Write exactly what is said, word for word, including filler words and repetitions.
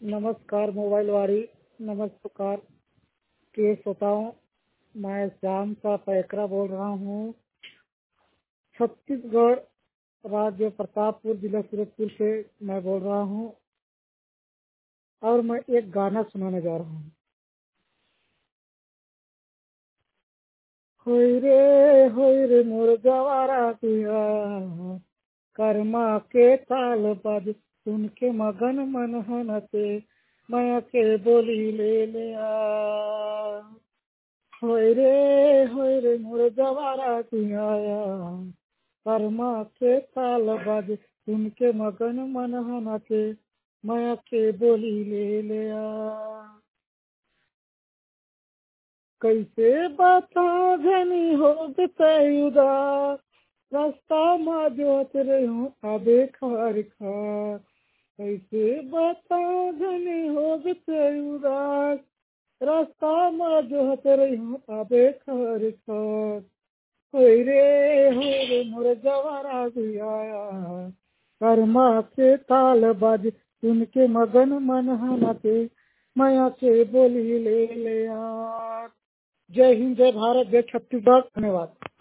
नमस्कार मोबाइल वाली नमस्कार के श्रोताओं। मैं श्याम का पैकरा बोल रहा हूँ। छत्तीसगढ़ राज्य प्रतापपुर जिला सूरजपुर से मैं बोल रहा हूँ और मैं एक गाना सुनाने जा रहा हूँ। होय रे होय रे मोर गवारा पिया, कर्मा के ताल बज सुन के मगन मन हनते, माया के बोली ले ले आ। होय रे होय रे मोर गवारा पिया, कर्मा के ताल बज सुन के मगन मन हनते, माया के बोली ले ले आ। कैसे बता घनी हो उदास, रास्ता में जोत रही हूँ अबे खार खार। कैसे बता घनी हो उदास, रास्ता में जोत रही हूँ अबे खार खार। होय रे होय रे मोर गवारा गुआया, कर्मा के ताल बाज सुन के मगन मन हनते, माया के बोली ले ले आ। जय हिंद, जय भारत, जय छत्तीसगढ़। धन्यवाद।